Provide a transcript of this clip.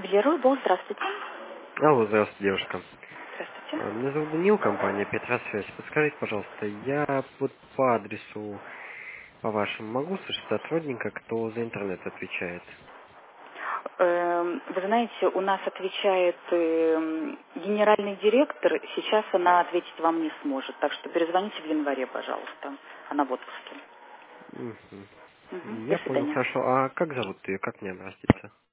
Ювелир.Ру, здравствуйте. Алло, здравствуйте, девушка. Здравствуйте. Меня зовут Данил, компания Петросвязь. Подскажите, пожалуйста, я вот по адресу, по вашему, могу слышать сотрудника, кто за интернет отвечает? Вы знаете, у нас отвечает генеральный директор. Сейчас она ответить вам не сможет. Так что перезвоните в январе, пожалуйста. Она в отпуске. Мгм. Мгм. До Я понял, свидания. хорошо. А как зовут ее? Как мне обратиться?